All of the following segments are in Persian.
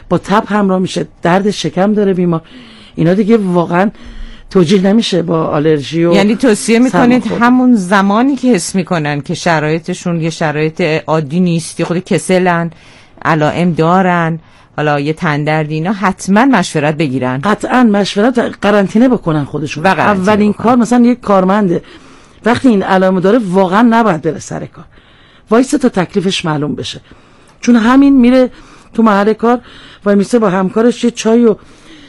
با تب همراه میشه، درد شکم داره بیمار، اینا دیگه واقعا توجیه نمیشه با آلرژی. و یعنی توصیه میکنید همون زمانی که حس میکنن که شرایطشون یه شرایط عادی نیست، خود کسلن، علائم دارن، حالا یه تن درد، اینا حتما مشورت بگیرن، قطعا مشورت، قرنطینه بکنن خودشون. اولین کار مثلا یک کارمنده وقتی این علائم داره واقعا نباید بره سر کار، وایسه تا تکلیفش معلوم بشه، چون همین میره تو محل کار وای میسه با همکارش یه چای و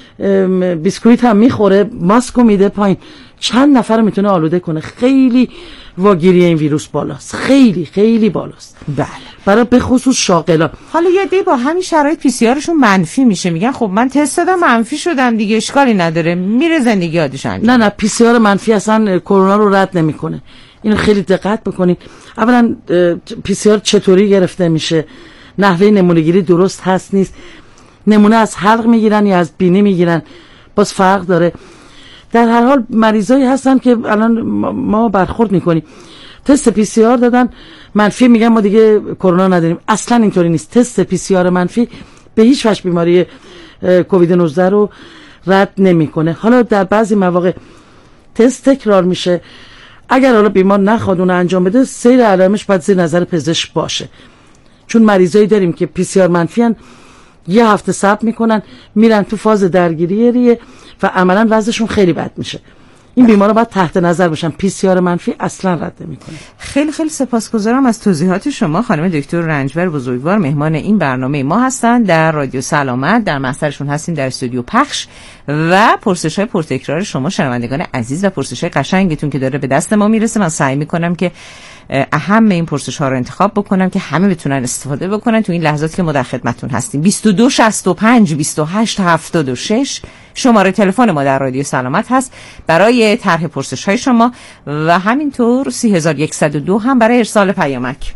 بیسکویت هم میخوره، ماسکو میده پایین، چند نفر میتونه آلوده کنه. خیلی واگیری این ویروس بالاست، خیلی خیلی بالاست. بله، برای به خصوص شاغلان. حالا یه دی با همین شرایط پی سی آرشون منفی میشه، میگن خب من تست دادم منفی شدم دیگه، اشکالی نداره، میره زندگی عادیش انجام. نه پی سی آر منفی اصلا کرونا رو رد نمیکنه. اینو خیلی دقت بکنید. اولا پی سی آر چطوری گرفته میشه، نحوه نمونه‌گیری درست هست نیست، نمونه از حلق میگیرن یا از بینی میگیرن، باز فرق داره. در هر حال مریضایی هستن که الان ما برخورد میکنیم تست پی سی آر دادن منفی، میگن ما دیگه کرونا نداریم. اصلا اینطوری نیست. تست پی سی آر منفی به هیچ وجه بیماری کووید 19 رو رد نمیکنه. حالا در بعضی مواقع تست تکرار میشه، اگر حالا بیمار نخواد اون انجام بده، سیر علائمش باید زیر نظر پزشک باشه، چون مریضایی داریم که پی سی آر منفی ان، یه هفته صبر میکنن میرن تو فاز درگیری ریه و عملا وضعشون خیلی بد میشه. این بیمارا باید تحت نظر باشن. پی سی آر منفی اصلا رد نمیکنه. خیلی خیلی سپاسگزارم از توضیحات شما. خانم دکتر رنجبر بزرگوار مهمان این برنامه ما هستن در رادیو سلامت، در محضرشون هستیم در استودیو پخش و پرسش‌های پرتکرار شما شنوندگان عزیز و پرسش‌های قشنگتون که داره به دست ما میرسه. من سعی میکنم که اهم این پرسش‌ها رو انتخاب بکنم که همه بتونن استفاده بکنن تو این لحظات که ما در خدمتتون هستیم. 22 65 28 76 شماره تلفن ما در رادیو سلامت هست برای طرح پرسش‌های شما و همینطور 3102 هم برای ارسال پیامک.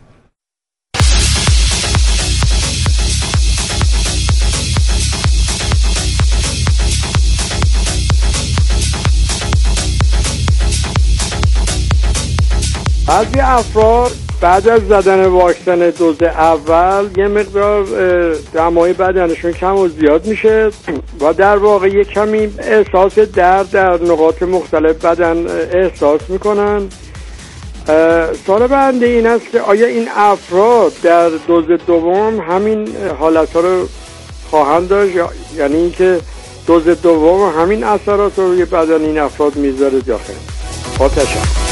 بعضی افراد بعد از زدن واکسن دوز اول یه مقدار دمای بدنشون کم و زیاد میشه و در واقع یه کمی احساس درد در نقاط مختلف بدن احساس میکنن. سوال بنده این است که آیا این افراد در دوز دوم همین حالت ها رو خواهند داشت، یعنی اینکه دوز دوم همین اثرات رو روی بدن این افراد میذاره داخل؟ با تشکر.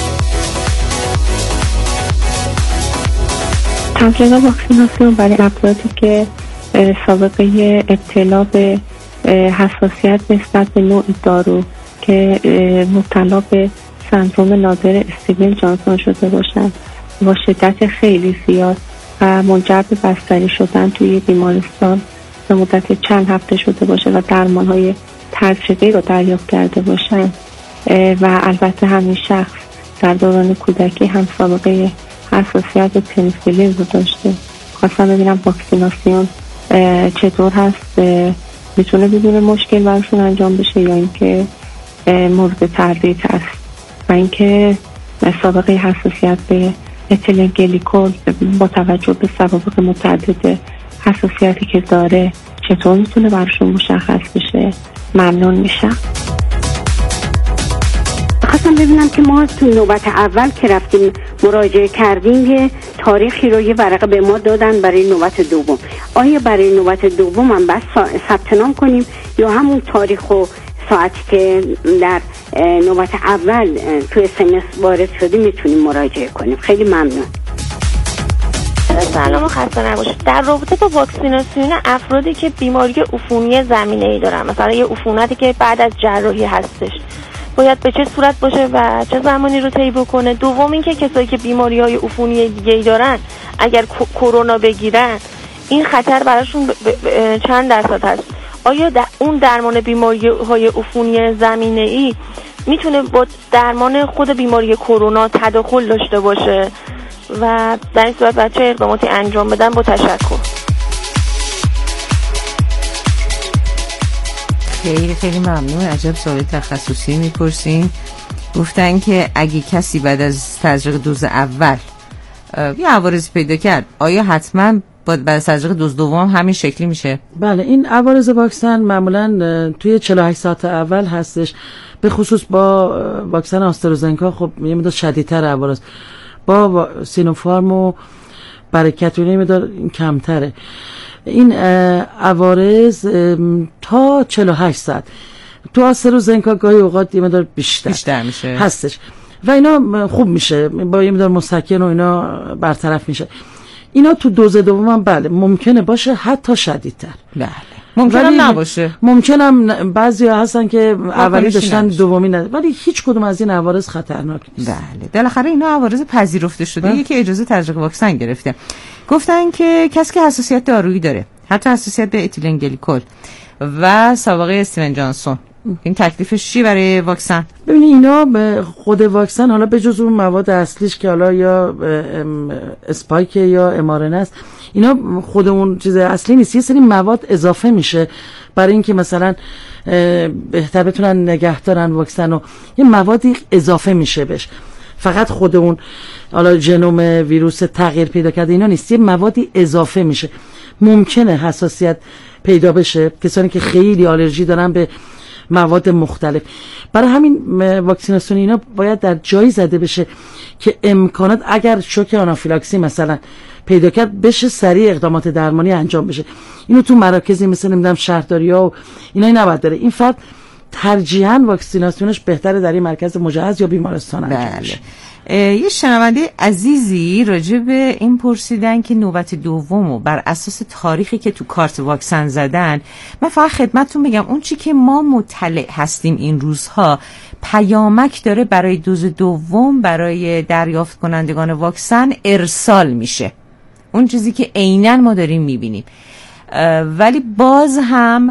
تمرین واکسیناسیون برای افرادی که سابقه ابتلا به حساسیت نسبت به نوع دارو که مبتلا به سندروم نادر استیون جانسون شده باشند با شدت خیلی زیاد و منجر به بستری شدن توی بیمارستان به مدت چند هفته شده باشه و درمان‌های ترشحی رو دریافت کرده باشند و البته همین شخص در دوران کودکی هم سابقه حساسیت به پنیسیلین رو داشته. خواستم ببینم واکسیناسیون چطور هست، میتونه بدون مشکل براشون انجام بشه یا اینکه مورد تردید هست و اینکه سابقه حساسیت به اتیلن گلیکول با توجه به سوابق متعدد حساسیتی که داره چطور میتونه براشون مشخص بشه. ممنون میشم. خواستم ببینم که ما تو نوبت اول که رفتیم مراجعه کردیم یه تاریخی رو یه ورقه به ما دادن برای نوبت دوم. آیا برای نوبت دوم هم بس ثبت نام کنیم یا همون تاریخ و ساعتی که در نوبت اول تو SMS وارد شدیم میتونیم مراجعه کنیم؟ خیلی ممنون. سلام و خسته نباشید. در رابطه با واکسیناسیون افرادی که بیماری عفونی زمینه‌ای دارن، مثلا یه عفونتی که بعد از جراحی هستش، باید به چه صورت باشه و چه زمانی رو طی بکنه؟ دوم اینکه کسایی که بیماری‌های عفونی دیگه‌ای دارن اگر کرونا بگیرن این خطر براشون چند درصد هست؟ آیا اون درمان بیماری‌های عفونی زمینه‌ای میتونه با درمان خود بیماری کرونا تداخل داشته باشه و در این صورت بچه اقداماتی انجام بدن؟ با تشکر. خیلی خیلی ممنون. عجب سوال تخصصی میپرسین. گفتن که اگه کسی بعد از تزریق دوز اول یه عوارضی پیدا کرد آیا حتما بعد از تزریق دوز دوم همین شکلی میشه؟ بله، این عوارض واکسن معمولا توی 48 ساعت اول هستش، به خصوص با واکسن آسترازنکا خب یه مقدار شدیدتر عوارض، با سینوفارم و برکت یه مقدار کمتره. این عوارض تا 48 ساعت تو آسترازنکا گاهی اوقات یه مقدار بیشتر میشه هستش و اینا خوب میشه، با یه مقدار مسکن و اینا برطرف میشه. اینا تو دوز دوم هم بله ممکنه باشه، حتی شدیدتر. بله ممکنه نباشه، ممکنه بعضیا هستن که اولی داشتن دومی نداشتن، ولی هیچ کدوم از این عوارض خطرناک نیست. بله بالاخره اینا عوارض پذیرفته شده. یکی اجازه تزریق واکسن گرفته، گفتن که کسی که حساسیت دارویی داره، حتی حساسیت به اتیلن گلیکول و سابقه استیون جانسون، این تکلیفش چی برای واکسن؟ ببینید اینا به خود واکسن حالا به جز اون مواد اصلیش که حالا یا اسپایک یا ام‌آر‌ان است، اینا خود اون چیز اصلی نیست، یه سری مواد اضافه میشه برای اینکه مثلا بهتر بتونن نگه دارن واکسن و یه موادی اضافه میشه بهش. فقط خود اون حالا ژنوم ویروس تغییر پیدا کرده اینا نیست، یه موادی اضافه میشه. ممکنه حساسیت پیدا بشه کسانی که خیلی آلرژی دارن به مواد مختلف. برای همین واکسیناسیون اینا باید در جایی زده بشه که امکانات اگر شوک آنافیلاکسی مثلا پیدا کرد بشه سریع اقدامات درمانی انجام بشه. اینو تو مراکزی مثل نمیدونم شهرداری‌ها و اینا نباید داره. این فرد ترجیحاً واکسیناسیونش بهتره در این مرکز مجهز یا بیمارستان انجام بشه. یه شنونده عزیزی راجع به این پرسیدن که نوبت دومو بر اساس تاریخی که تو کارت واکسن زدن. من فقط خدمتتون بگم اون چی که ما مطلع هستیم این روزها، پیامک داره برای دوز دوم برای دریافت کنندگان واکسن ارسال میشه، اون چیزی که عیناً ما داریم میبینیم. ولی باز هم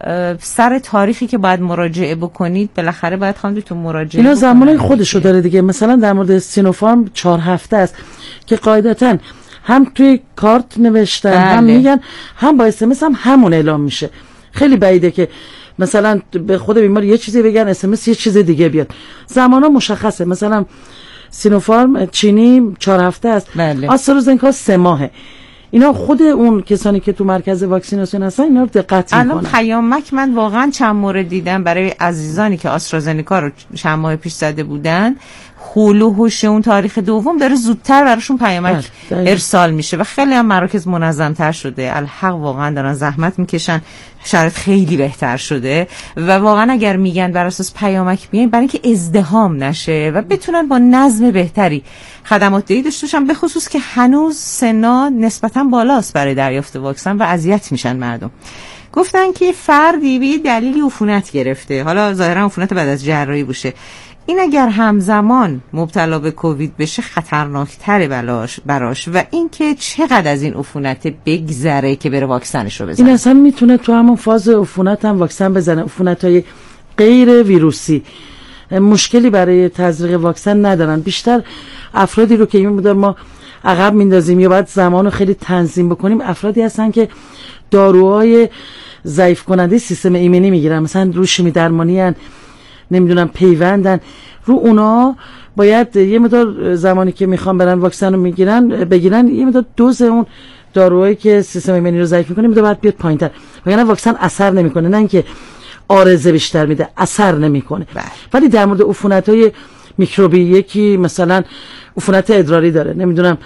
سر تاریخی که باید مراجعه بکنید بالاخره باید خواندتون مراجعه اینا زمانای خودشو داره دیگه. مثلا در مورد سینوفارم 4 هفته است که قاعدتاً هم توی کارت نوشتن هم میگن، هم با SMS هم همون اعلام میشه. خیلی بعیده که مثلا به خود بیمار یه چیزی بگن SMS یه چیز دیگه بیاد. زمانا مشخصه. مثلا سینوفارم چینی 4 هفته است، آسترازنکا 3 ماهه. اینا خود اون کسانی که تو مرکز واکسیناسیون هستن اینا رو دقت میکنن. الان پیامک من واقعا چند مورد دیدم برای عزیزانی که آسترازنکا رو چند ماه پیش زده بودن، حول و حوش اون تاریخ دوم داره زودتر براشون پیامک ارسال میشه و خیلی هم مراکز منظم‌تر شده. الحق واقعا دارن زحمت میکشن، شرایط خیلی بهتر شده و واقعا اگر میگن بر اساس پیامک بیاین برای اینکه ازدحام نشه و بتونن با نظم بهتری خدمات دهی داشته باشن، به خصوص که هنوز سنا نسبتا بالاست برای دریافت واکسن و اذیت میشن مردم. گفتن که فردی به دلیلی عفونت گرفته، حالا ظاهرا عفونت بعد از جراحی باشه، این اگر همزمان مبتلا به کووید بشه خطرناکتره براش و اینکه چقدر از این عفونت بگذره که بره واکسنش رو بزنه. این اصلا میتونه تو همون فاز عفونت هم واکسن بزنه. عفونت‌های غیر ویروسی مشکلی برای تزریق واکسن ندارن. بیشتر افرادی رو که این مقدار ما عقب میندازیم یا باید زمانو خیلی تنظیم بکنیم، افرادی هستن که داروهای ضعیف کننده سیستم ایمنی میگیرن، مثلا رو شیمی درمانی ان، نمیدونم پیوندن، رو اونا باید یه مقدار زمانی که میخوان برن واکسن رو بگیرن یه مقدار دوز اون داروهایی که سیستم ایمنی رو ضعیف میکنه میده باید بیاد پایینتر، وگرنه واکسن اثر نمیکنه. نه اینکه عارضه بیشتر میده، اثر نمیکنه. ولی در مورد عفونت‌های میکروبی، یکی مثلا عفونت ادراری داره، نمیدونم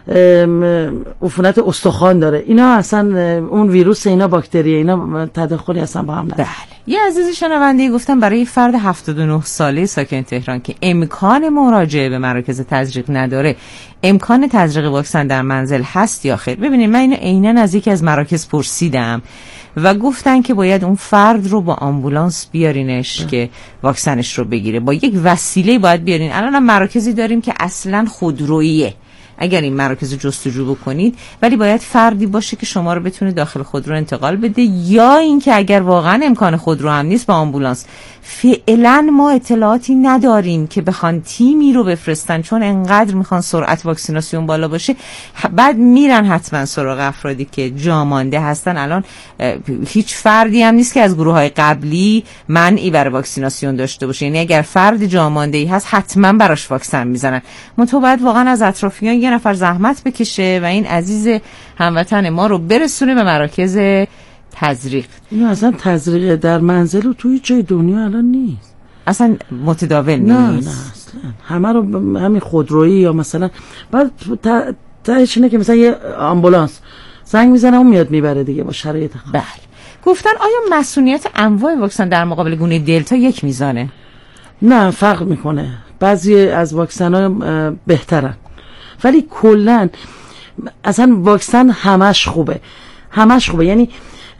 عفونت استخوان داره، اینا اصلا اون ویروس، اینا باکتری، اینا تداخلی اصلا با هم نداره. بله. یه عزیز شنونده گفتم برای فرد 79 ساله ساکن تهران که امکان مراجعه به مراکز تزریق نداره، امکان تزریق واکسن در منزل هست یا خیر؟ ببینید من اینو عیناً از یکی از مراکز پرسیدم و گفتن که باید اون فرد رو با آمبولانس بیارینش که واکسنش رو بگیره، با یک وسیله باید بیارین. الان هم مراکزی داریم که اصلاً خودروییه، اگر این مراکز جستجو بکنید، ولی باید فردی باشه که شما رو بتونه داخل خودرو انتقال بده، یا اینکه اگر واقعا امکان خودرو هم نیست با آمبولانس. فعلا ما اطلاعاتی نداریم که بخوان تیمی رو بفرستن، چون انقدر میخوان سرعت واکسیناسیون بالا باشه، بعد میرن حتما سراغ افرادی که جا مانده هستن. الان هیچ فردی هم نیست که از گروه‌های قبلی منعی برای واکسیناسیون داشته باشه، یعنی اگر فرد جا مانده‌ای هست حتما براش واکسن میزنن. منتها باید واقعا از اطرافیان یه نفر زحمت بکشه و این عزیز هموطن ما رو برسونه به مراکز تزریق. این اصلا تزریق در منزل و توی جای دنیا الان نیست، اصلا متداول نیست. نه اصلا همه رو همین خودرویی یا مثلا بعد تهش اینه که مثلا یه آمبولانس زنگ میزنه اون میاد میبره دیگه با شرایط خاص. بله. گفتن آیا مسئولیت انواع واکسن در مقابل گونه دلتا یک میزانه؟ نه، فرق میکنه. بعضی از واکسن‌ها بهترن ولی کلا اصلا واکسن همش خوبه. یعنی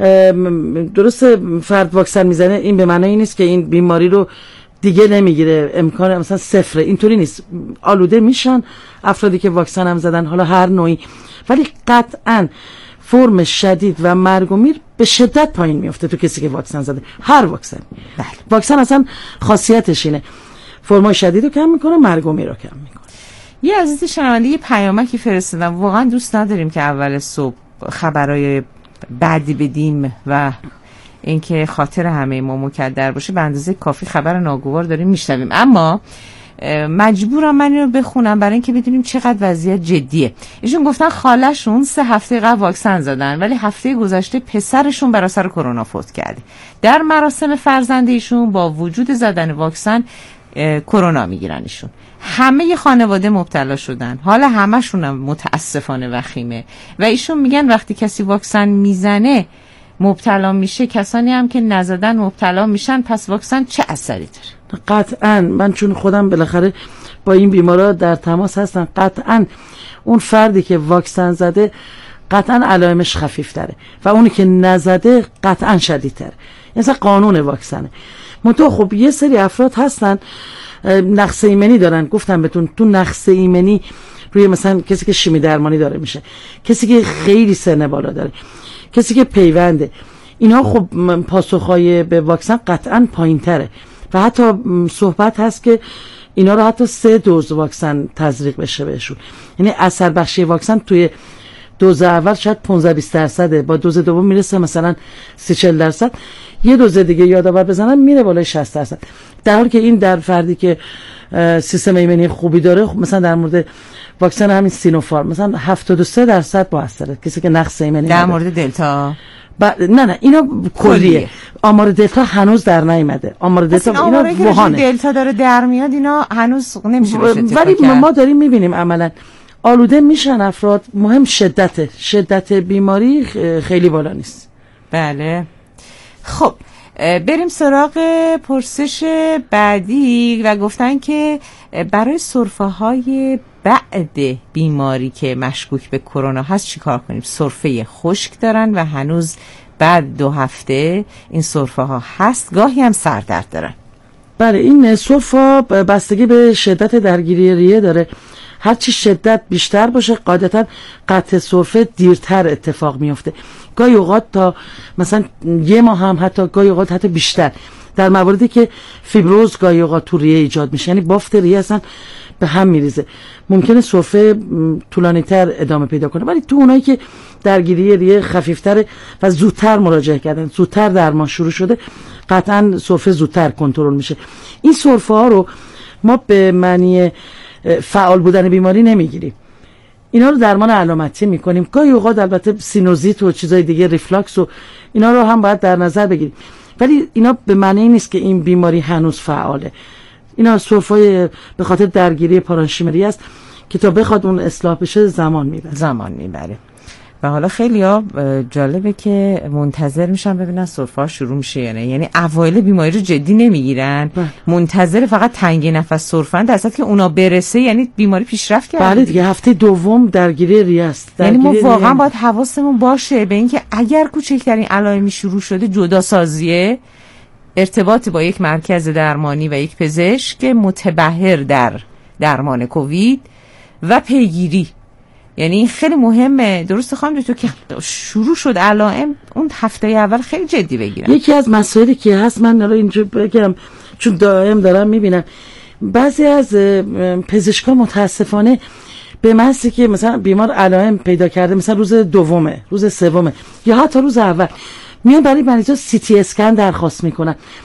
درسته فرد واکسن میزنه این به معنی نیست که این بیماری رو دیگه نمیگیره، امکان مثلا صفره، اینطوری نیست. آلوده میشن افرادی که واکسن هم زدن، حالا هر نوعی، ولی قطعاً فرم شدید و مرگ و میر به شدت پایین میفته تو کسی که واکسن زده. هر واکسن. بله. واکسن اصلا خاصیتش اینه فرمای شدید رو کم میکنه، مرگ و میر رو کم میکنه. یه عزیز شنونده یه پیامکی فرستادن، واقعا دوست نداریم که اول صبح خبرای بعدی بدیم و اینکه خاطر همه ما مکدر باشه. به اندازه کافی خبر ناگوار داریم میشنویم، اما مجبورم من اینو بخونم برای اینکه بدونیم چقدر وضعیت جدیه. ایشون گفتن خاله‌شون 3 هفته قبل واکسن زدن ولی هفته گذشته پسرشون بر اثر کرونا فوت کرده. در مراسم فرزند ایشون با وجود زدن واکسن کرونا میگیرن. ایشون همه خانواده مبتلا شدن، حال همشون هم متاسفانه وخیمه و ایشون میگن وقتی کسی واکسن میزنه مبتلا میشه، کسانی هم که نزدن مبتلا میشن، پس واکسن چه اثری داره؟ قطعاً من چون خودم بالاخره با این بیمارا در تماس هستم، قطعاً اون فردی که واکسن زده قطعاً علائمش خفیف تره و اونی که نزده قطعاً شدید تره. مثلا قانون واکسنه. منتها خب یه سری افراد هستن نقص ایمنی دارن. گفتم بهتون تو نقص ایمنی روی مثلا کسی که شیمی درمانی داره میشه، کسی که خیلی سن بالا داره، کسی که پیونده، اینا خب پاسخهای به واکسن قطعاً پایین تره و حتی صحبت هست که اینا رو حتی 3 دوز واکسن تزریق بشه بهشون. یعنی اثر بخشی واکسن توی دوز اول شاید 15-20%، با دوز دوم میرسه مثلا 30-40%، یه دوز دیگه یادآور بزنن میره بالای 60%، در حالی که این در فردی که سیستم ایمنی خوبی داره، مثلا در مورد واکسن همین سینوفارم مثلا 73% موثره. کسی که نقص ایمنی در مورد دلتا نه اینا کلیه. آمار دلتا هنوز در نیامده. آمار دلتا اینا وهانه. دلتا داره در میاد، اینا هنوز نمیشه بشه اتفاق ولی کرد. ما داریم میبینیم عملا آلوده میشن افراد. مهم شدت بیماری خیلی بالا نیست. بله. خب بریم سراغ پرسش بعدی و گفتن که برای سرفه‌های بعد بیماری که مشکوک به کرونا هست چی کار کنیم؟ سرفه خشک دارن و هنوز بعد 2 هفته این سرفه ها هست، گاهی هم سردرد دارن. بله، این سرفه بستگی به شدت درگیری ریه داره. هرچی شدت بیشتر باشه قاعدتا قطع سرفه دیرتر اتفاق میفته. گاهی اوقات تا مثلا 1 ماه هم، حتی گاهی اوقات حتی بیشتر، در مواردی که فیبروز گاهی اوقات تو ریه ایجاد میشه، یعنی بافت ریه اصلا به هم میریزه، ممکنه سرفه طولانی تر ادامه پیدا کنه. ولی تو اونایی که درگیری ریه خفیفتره و زودتر مراجعه کردن، زودتر درمان شروع شده، قطعا سرفه زودتر کنترل میشه. این سرفه ها رو ما به معنی فعال بودن بیماری نمیگیریم، اینا رو درمان علامتی میکنیم. گاهی اوقات البته سینوزیت و چیزای دیگه، ریفلاکس و اینا رو هم باید در نظر بگیریم، ولی اینا به معنی نیست که این بیماری هنوز فعاله. اینا سرفه به خاطر درگیری پارانشیمری است که تا بخواد اون اصلاح بشه زمان میبره. و حالا خیلی ها جالبه که منتظر میشن ببینن سرفه ها شروع میشه یا نه. یعنی اوایل بیماری رو جدی نمیگیرن، منتظر فقط تنگی نفس سرفه‌اند، در صورتی که اونا برسه یعنی بیماری پیشرفت کرده. بله دیگه، هفته دوم درگیری ریه است. یعنی ما واقعا باید حواسمون باشه به اینکه اگر کوچکترین علائمی شروع شده، جدا سازیه، ارتباط با یک مرکز درمانی و یک پزشک متبحر در درمان کووید و پیگیری. یعنی این خیلی مهمه. درسته خانم دکتر که شروع شد علائم، اون هفته اول خیلی جدی بگیرن. یکی از مسائلی که هست، من الان اینجا بگم چون دائم دارم میبینم، بعضی از پزشکا متاسفانه به محضی که مثلا بیمار علائم پیدا کرده، مثلا روز دومه، روز سومه یا حتی روز اول، میان برای مریضا سی تی اسکن درخواست میکنن.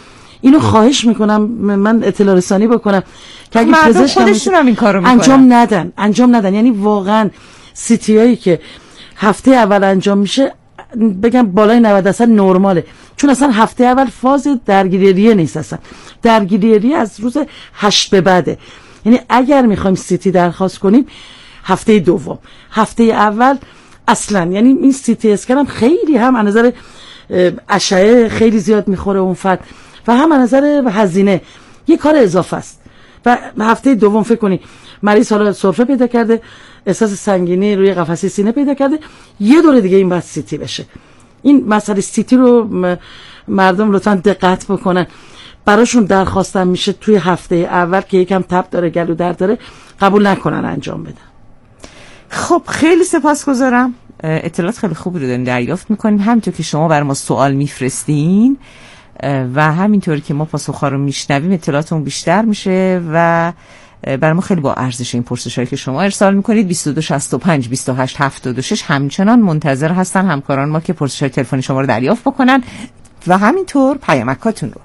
اینو خواهش میکنم من اطلاع رسانی بکنم که اگه پزشک خودشون هم این کارو میکنن انجام ندن. یعنی واقعا سیتی هایی که هفته اول انجام میشه بگم بالای 90% نرماله، چون اصلا هفته اول فاز درگیری ریه نیست، اصلا درگیری ریه از روز 8 به بعده. یعنی اگر میخوایم سیتی درخواست کنیم هفته دوم، هفته اول اصلا، یعنی این سیتی اسکن هم خیلی هم از نظر اشعه خیلی زیاد میخوره اون فرد و هم از نظر هزینه یه کار اضافه است. و هفته دوم فکر کنی مریض حالا سرفه پیدا کرده، احساس سنگینی روی قفسه سینه پیدا کرده، یه دوره دیگه این بعد سیتی بشه. این مسئله سیتی رو مردم لطفا دقت بکنن، براشون درخواستم میشه توی هفته اول که یکم تب داره، گلو درد داره، قبول نکنن انجام بدن. خب خیلی سپاسگزارم، اطلاعات خیلی خوبی رو دارین دریافت میکنیم، همینطور که شما بر ما سوال میفرستین و همینطور که ما پاسخ‌ها رو میشنویم اطلاعاتمون بیشتر میشه و برای ما خیلی با ارزش این پرسش‌هایی که شما ارسال میکنید. 2265 28 76 همچنان منتظر هستن همکاران ما که پرسش‌های تلفنی شما رو دریافت بکنن و همینطور پیامکاتون رو.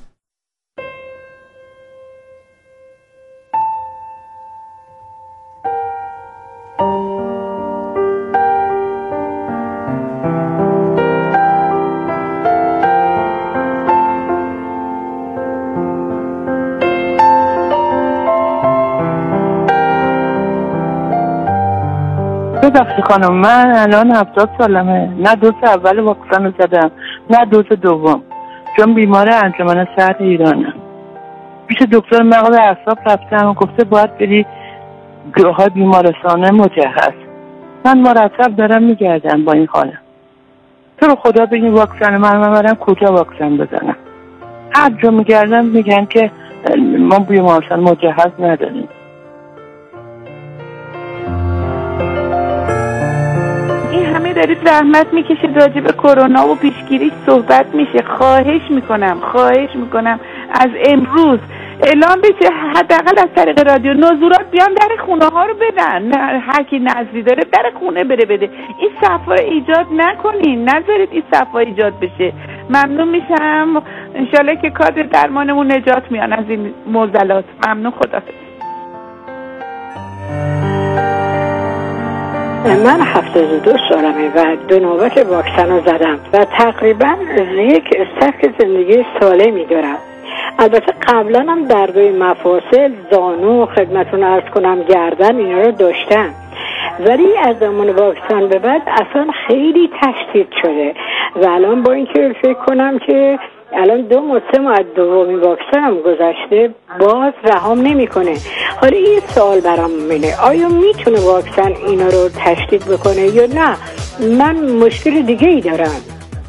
ببخشید خانم، من الان 70 سالمه، نه دوز اول واکسن رو زدم نه دوز دوم، چون بیمار انجمن صحت ایرانم. پیش دکتر مغز اعصاب رفتم، گفته باید بری گروه‌های بیمارستان مجهز. من مرتب دارم میگردم با این خانم، تو رو خدا بگین واکسن من برم کجا واکسن بزنم؟ هر جا میگردم میگن که ما بیمارستان مجهز نداریم. همه دارید زحمت میکشید راجع به کرونا و پیشگیری صحبت میشه. خواهش میکنم از امروز اعلام بشه، حداقل از طریق رادیو نظارات بیان در خونه ها رو بدن، هر کی نزدی داره در خونه بده. این صفا ایجاد نکنین، نذارید این صفا ایجاد بشه. ممنون میشم، انشالله که کادر درمانمون نجات میان از این معضلات. ممنون، خداحافظ. من 72 سالمه و 2 نوبت واکسن رو زدم و تقریبا یک سبک زندگی سالمی دارم. البته قبلا هم دردوی مفاصل، زانو، خدمتون عرض کنم گردن، اینا رو داشتم، ولی از زمان واکسن به بعد اصلا خیلی تشدید شده و الان با اینکه فکر کنم که الان 2 ماه 3 ماه از دومین واکسن هم گذشته باز رهام نمیکنه. حالا یه سوال برام میمونه، آیا میتونه واکسن اینا رو تشدید بکنه یا نه؟ من مشکل دیگه ای دارم.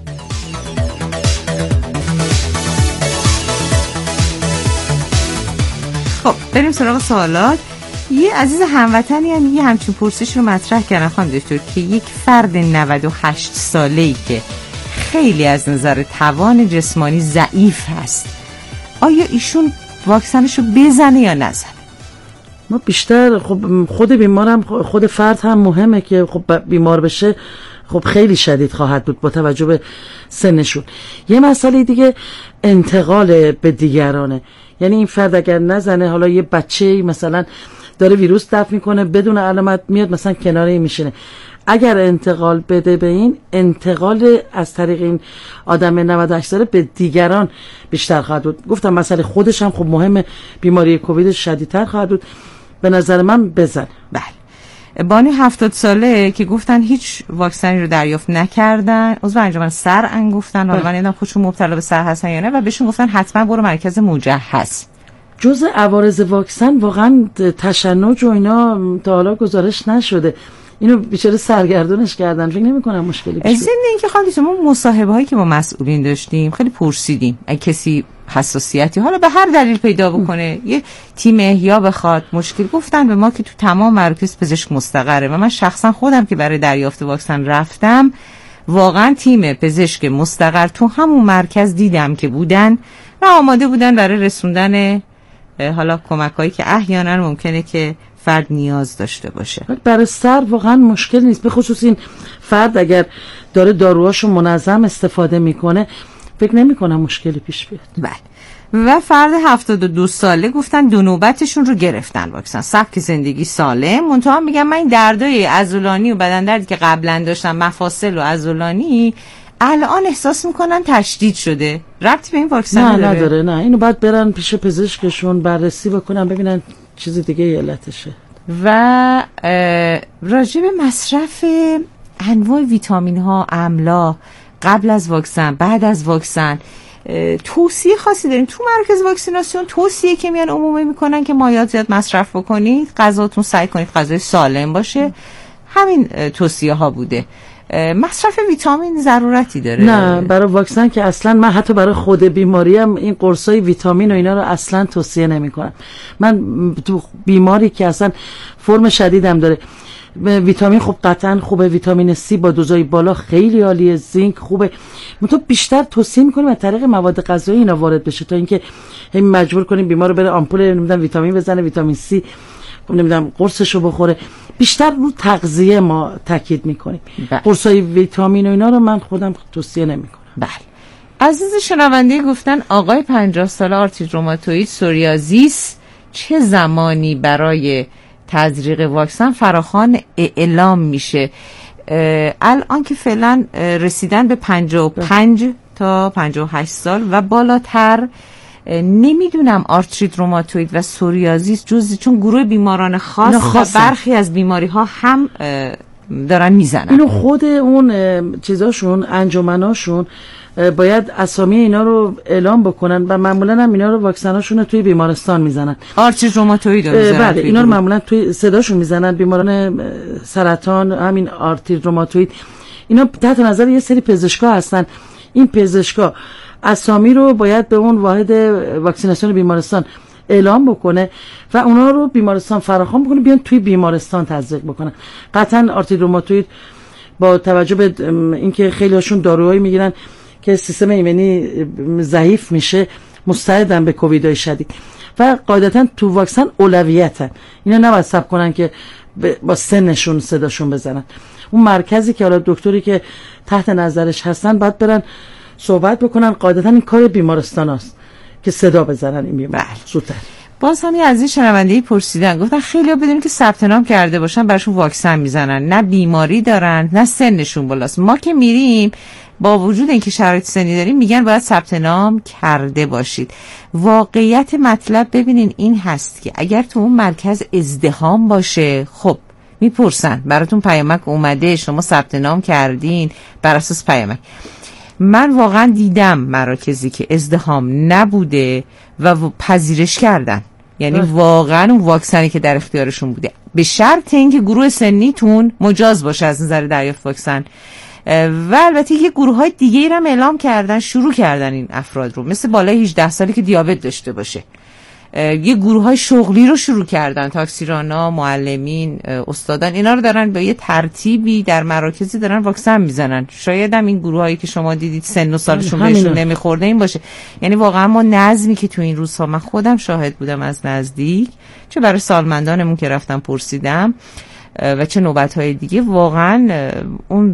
خب بریم سراغ سوالات. یه عزیز هموطنی هم یه همچین پرسش رو مطرح کردن خانم دکتر که یک فرد 98 ساله‌ای که خیلی از نظر توان جسمانی ضعیف هست، آیا ایشون واکسنشو بزنه یا نزنه؟ ما بیشتر خب خود بیمارم، خود فرد هم مهمه که خب بیمار بشه، خب خیلی شدید خواهد بود با توجه به سنشون. یه مسئله دیگه انتقال به دیگرانه، یعنی این فرد اگر نزنه، حالا یه بچه مثلا داره ویروس دفع میکنه بدون علامت میاد مثلا کناره میشینه، اگر انتقال بده به این، انتقال از طریق این آدم 98 ساله به دیگران بیشتر خواهد بود. گفتم مسئله خودش هم خب مهمه، بیماری کووید شدیدتر خواهد بود. به نظر من بزن. بله. بانی 70 ساله که گفتن هیچ واکسنی رو دریافت نکردن، عضو انجمن سر انگفتن، حالا من نمیدونم خودشون مبتلا به سر هستن یا نه، و بهشون گفتن حتما برو مرکز مجهز. جزء عوارض واکسن واقعا تشنج و اینا تا حالا گزارش نشده، اینو بیچاره سرگردونش کردن، فکر نمی‌کنم مشکلی پیش بیاد. ضمن اینکه خانم ما مصاحبه هایی که با مسئولین داشتیم خیلی پرسیدیم اگه کسی حساسیتی حالا به هر دلیل پیدا بکنه یه تیم احیا بخواد مشکل، گفتن به ما که تو تمام مراکز پزشک مستقره و من شخصا خودم که برای دریافت واکسن رفتم واقعا تیم پزشک مستقر تو همون مرکز دیدم که بودن و آماده بودن برای رسوندن حالا کمکایی که احیانا ممکنه که فرد نیاز داشته باشه. برای سر واقعا مشکل نیست، به خصوص این فرد اگر داره داروهاشو منظم استفاده میکنه فکر نمی کنم مشکلی پیش بیاد. بله. و فرد 72 ساله گفتن 2 نوبتشون رو گرفتن واکسن. سبک زندگی سالم، منتها میگم من این دردای عضلانی و بدن دردی که قبلا داشتم، مفاصل و عضلانی، الان احساس میکنن تشدید شده. ربطی به این واکسن نه نداره. نه اینو باید برن پیش پزشکشون بررسی بکنن ببینن چیز دیگه علتشه. و راجع به مصرف انواع ویتامین ها، املاح قبل از واکسن، بعد از واکسن توصیه خاصی داریم؟ تو مرکز واکسیناسیون توصیه که میان عمومی میکنن که مایعات زیاد مصرف بکنید، غذاتون سعی کنید غذای سالم باشه، همین توصیه ها بوده. مصرف ویتامین ضرورتی داره؟ نه برای واکسن که اصلا. من حتی برای خود بیماریم این قرصای ویتامین و اینا رو اصلا توصیه نمی کنم. من تو بیماری که اصلا فرم شدیدم داره، ویتامین خب قطعا خوبه، ویتامین C با دوزای بالا خیلی عالیه، زینک خوبه، تو بیشتر توصیه میکنیم از طریق مواد غذایی اینا وارد بشه تا اینکه مجبور کنیم بیمار رو بره آمپول نمیدونم ویتامین بزنه، ویتامین C نمیدونم قرصشو بخوره. بیشتر رو تغذیه ما تاکید میکنیم. قرصای ویتامین و اینا رو من خودم توصیه نمیکنم. بله. عزیز شنونده گفتن آقای 50 ساله آرتریت روماتوئید سوریازیس چه زمانی برای تزریق واکسن فراخوان اعلام میشه؟ الان که فعلا رسیدن به 55 تا 58 سال و بالاتر، نمیدونم آرتریت روماتوئید و سوریازیس چون گروه بیماران خاص و برخی از بیماری ها هم دارن میزنن. اینو خود اون چیزاشون انجمناشون باید اسامی اینا رو اعلام بکنن و معمولا هم اینا رو واکسناشون رو توی بیمارستان میزنن. آرتریت روماتوئید رو میزنن. بله اینا رو معمولا توی صداشون میزنن. بیماران سرطان، همین آرتریت روماتوئید، اینا تحت نظر یه سری پزشکا هستن. این پزشکا اسامی رو باید به اون واحد واکسیناسیون بیمارستان اعلام بکنه و اونا رو بیمارستان فراخوان بکنه بیان توی بیمارستان تزریق بکنن. قطعا آرتریت روماتوئید با توجه به اینکه خیلی هاشون داروهایی میگیرن که سیستم ایمنی ضعیف میشه، مستعدن به کوویدای شدید و قاعدتا تو واکسن اولویتن. اینا نباید صبر کنن که با سنشون صداشون بزنن. اون مرکزی که حالا دکتری که تحت نظرش هستن باید برن صحبت بکنن. قاعدتا این کار بیمارستان هست که صدا بزنن این بیمار زودتر. باز همین از این شنونده‌ای پرسیدن، گفتن خیلی‌ها بدون که ثبت نام کرده باشن براشون واکسن میزنن، نه بیماری دارن نه سنشون بالاست. ما که میریم با وجود اینکه شرایط سنی داریم میگن باید ثبت نام کرده باشید. واقعیت مطلب ببینین این هست که اگر تو اون مرکز ازدحام باشه، خب میپرسن براتون پیامک اومده، شما ثبت نام کردین، بر اساس پیامک. من واقعا دیدم مراکزی که ازدحام نبوده و پذیرش کردن، یعنی واقعا اون واکسنی که در اختیارشون بوده، به شرط اینکه گروه سنیتون مجاز باشه از نظر دریافت واکسن. و البته یه گروه های دیگه هم اعلام کردن، شروع کردن این افراد رو، مثل بالای 18 سالی که دیابت داشته باشه. یه گروه های شغلی رو شروع کردن، تاکسیرانا، معلمین، استادان، اینا رو دارن به یه ترتیبی در مراکزی دارن واکسن میزنن. شاید هم این گروه هایی که شما دیدید سن و سالشون بهشون نمیخورده این باشه. یعنی واقعا ما نظمی که تو این روزها، من خودم شاهد بودم از نزدیک، چه برای سالمندانمون که رفتم پرسیدم و چه نوبت‌های دیگه، واقعا اون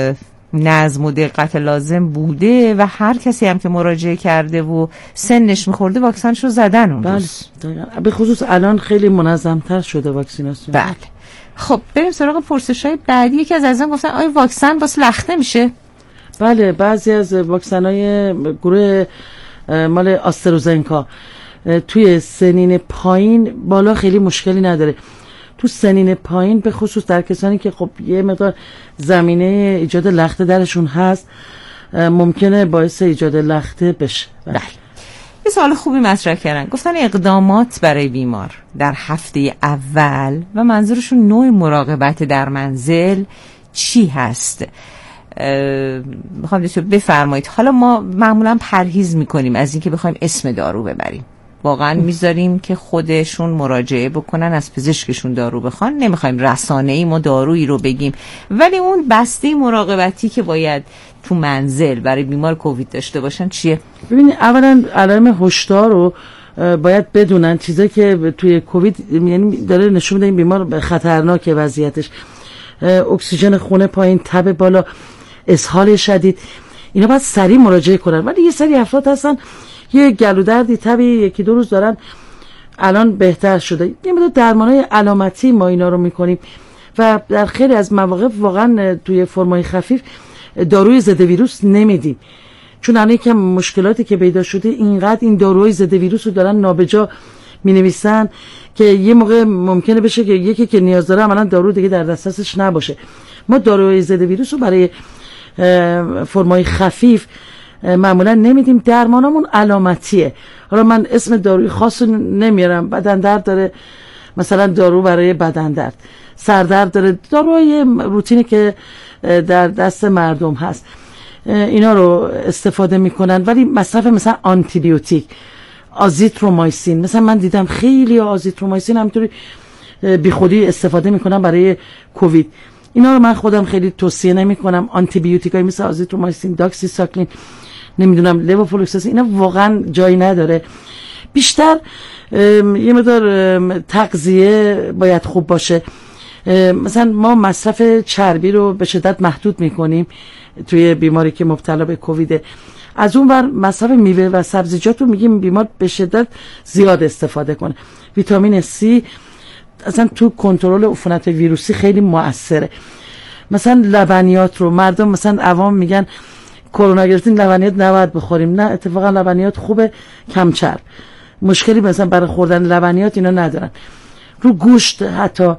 نظم و دقت لازم بوده و هر کسی هم که مراجعه کرده و سنش میخورده واکسنش رو زدن اون روز. به خصوص الان خیلی منظم‌تر شده واکسیناسیون. بله. خب بریم سراغ پرسش‌های بعدی. یکی از عزیزان گفتن آیا واکسن واسه لخته میشه؟ بله، بعضی از واکسن‌های گروه مال آسترازنکا توی سنین پایین بالا خیلی مشکلی نداره. تو سنین پایین به خصوص در کسانی که خب یه مقدار زمینه ایجاد لخته درشون هست ممکنه باعث ایجاد لخته بشه. بله. یه سوال خوبی مطرح کردن، گفتن اقدامات برای بیمار در هفته اول و منظورشون نوع مراقبت در منزل چی هست؟ میخوام بفرمایید. حالا ما معمولا پرهیز میکنیم از اینکه بخوایم اسم دارو ببریم، واقعا میذاریم که خودشون مراجعه بکنن، از پزشکشون دارو بخوان، نمیخوایم رسانه‌ای ما دارویی رو بگیم. ولی اون بسته مراقبتی که باید تو منزل برای بیمار کووید داشته باشن چیه؟ ببینید اولا علائم هشدار رو باید بدونن، چیزایی که توی کووید یعنی داره نشون میده این بیمار خطرناکه وضعیتش. اکسیژن خون پایین، تب بالا، اسهال شدید، اینا باید سریع مراجعه کنن. ولی یه سری افراد هستن یه گلو دردی طبیعی یکی دو روز دارن، الان بهتر شده، یه مدت درمانای علامتی ما اینا رو میکنیم و در خیلی از مواقع واقعا توی فرمای خفیف داروی ضد ویروس نمیدیم، چون الان یکم مشکلاتی که پیدا شده اینقدر این داروی ضد ویروس رو دارن نابجا مینویسن که یه موقع ممکنه بشه که یکی که نیاز داره عملا دارو دیگه در دسترسش نباشه. ما داروی ضد ویروس رو برای فرمای خفیف معمولا نمیدیم، درمانمون علامتیه. حالا من اسم داروی خاص رو نمیارم، بدن درد داره مثلا دارو برای بدن درد، سردرد داره داروی روتینی که در دست مردم هست، اینا رو استفاده میکنن. ولی مصرف مثلا آنتی بیوتیک، آزیترومایسین، مثلا من دیدم خیلی آزیترومایسین همینطوری بی خودی استفاده میکنن برای کووید، اینا رو من خودم خیلی توصیه نمیکنم. آنتی بیوتیکای مثل آزیترومایسین، داکسیساکلین، نمیدونم لوفولوکساسین، اینا واقعا جایی نداره. بیشتر یه مقدار تغذیه باید خوب باشه. مثلا ما مصرف چربی رو به شدت محدود میکنیم توی بیماری که مبتلا به کوویده. از اون ور مصرف میوه و سبزیجات رو میگیم بیمار به شدت زیاد استفاده کنه. ویتامین C اصلا تو کنترل عفونت ویروسی خیلی مؤثره. مثلا لبنیات رو مردم مثلا عوام میگن کرونا گرفتین لبنیات نباید بخوریم، نه اتفاقا لبنیات خوبه، کم چرب، مشکلی مثلا برای خوردن لبنیات اینا ندارن. رو گوشت حتی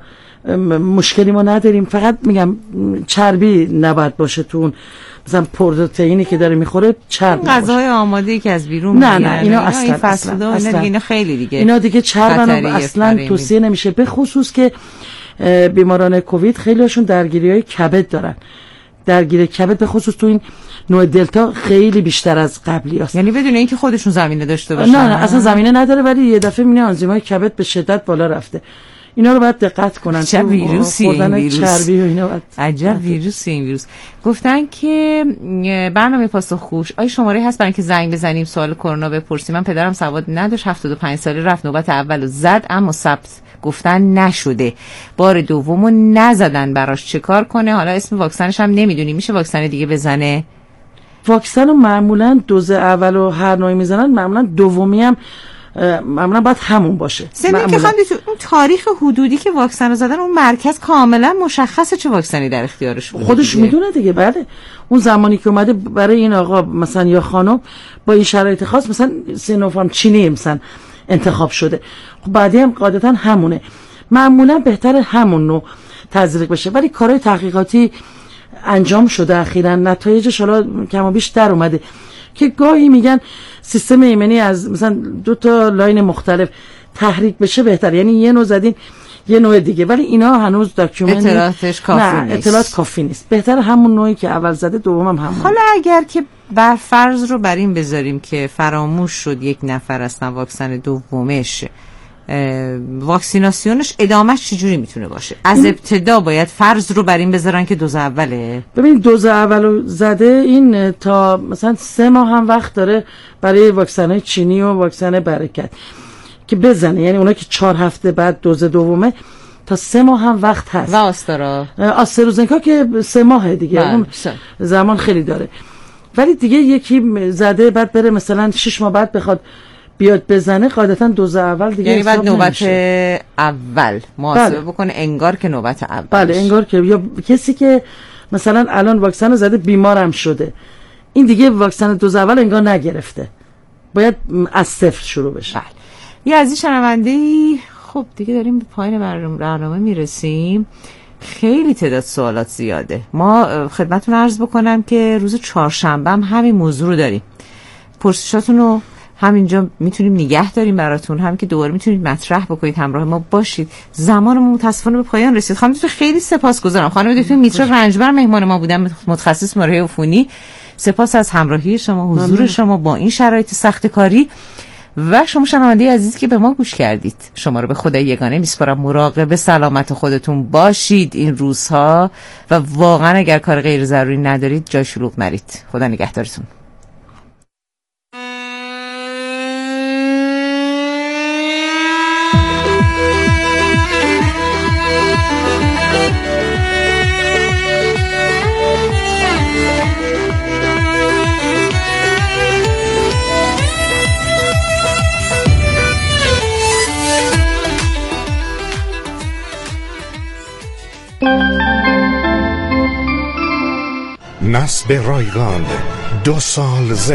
مشکلی ما نداریم، فقط میگم چربی نباید باشه تو اون مثلا پروتئینی که داره میخوره چرب نباشه. غذاهای آماده‌ای که از بیرون نه اینا اصلا اینا خیلی دیگه اینا دیگه چربن اصلا توصیه نمیشه، به خصوص که بیماران کووید خیلی هاشون درگیری‌های کبد دارن. درگیری کبد به خصوص تو این نوع دلتا خیلی بیشتر از قبلی هست. یعنی بدون اینکه خودشون زمینه داشته باشن. نه اصلا زمینه نداره، ولی یه دفعه میبینی آنزیمای کبد به شدت بالا رفته. اینا رو باید دقت کنن. چه ویروسی این ویروس. چربی و اینا باید عجب ویروسی این ویروس. گفتن که برنامه پاسخگوش آیا شماره هست برای اینکه زنگ بزنیم سوال کرونا بپرسیم؟ من پدرم سواد نداشت، 75 ساله، رفت نوبت اولو زد اما ثبت گفتن نشده، بار دومو نزدن، براش چه کار کنه؟ حالا اسم واکسنش هم نمیدونی، میشه واکسن دیگه بزنه؟ واکسن رو معمولا دوز اولو هر نوعی میزنن، معمولا دومی هم معمولا باید همون باشه. ضمن که خواندی تو اون تاریخ حدودی که واکسن رو زدن اون مرکز کاملا مشخصه چه واکسنی در اختیارش بوده، خودش میدونه دیگه. بله اون زمانی که اومده برای این آقا مثلا یا خانم با این شرایط خاص مثلا سینوفارم چینی مثلا انتخاب شده، خب بعدی هم قاعدتا همونه. معمولا بهتره همون نوع تزریق بشه، ولی کارهای تحقیقاتی انجام شده اخیراً، نتایجش حالا کم و بیش در اومده که گاهی میگن سیستم ایمنی از مثلا 2 لاین مختلف تحریک بشه بهتر، یعنی یه نوع زدین یه نوع دیگه، ولی اینا هنوز داکیومنت اطلاعاتش کافی نیست. اطلاعات کافی نیست، بهتر همون نوعی که اول زده دومم همون. حالا اگر که بر فرض رو بر این بذاریم که فراموش شد یک نفر اصلا واکسن دومش، واکسیناسیونش ادامهش چجوری میتونه باشه؟ از ابتدا باید فرض رو بر این بذارن که دوز اوله؟ ببینید دوز اولو زده این تا مثلا 3 ماه هم وقت داره برای واکسن‌های چینی و واکسن برکت که بزنه، یعنی اونایی که 4 هفته بعد دوز دومه تا 3 ماه هم وقت هست. و آسترازنکا که 3 ماه دیگه، اون زمان خیلی داره. ولی دیگه یکی زده بعد بره مثلا 6 ماه بعد بخواد بیاد بزنه، قاعدتا دوز اول دیگه یعنی بعد نوبت اول محاسبه بکنه انگار که نوبت اول. بله انگار که، یا کسی که مثلا الان واکسن رو زده بیمارم شده، این دیگه واکسن دوز اول انگار نگرفته، باید از صفر شروع بشه. بله. یه از این شنونده‌ای، خب دیگه داریم به پایان برنامه میرسیم، خیلی تعداد سوالات زیاده. ما خدمتتون عرض بکنم که روز چهارشنبه هم همین موضوع رو داریم، پرسشاتون رو همینجا میتونیم نگه داریم براتون، هم که دوباره میتونید مطرح بکنید، همراه ما باشید. زمانمون متاسفانه به پایان رسید. خانم دکتر خیلی سپاسگزارم. خانم دکتر میترا رنجبر مهمان ما بودن، متخصص مهره عفونی. سپاس از همراهی شما، حضور شما با این شرایط سخت کاری، و شما شنونده عزیز که به ما گوش کردید. شما رو به خدای یگانه میسپارم، مراقب سلامت خودتون باشید این روزها، و واقعا اگر کار غیر ضروری ندارید جای شلوغ نرید. خدا نگهدارتون. به رایگان 2 سال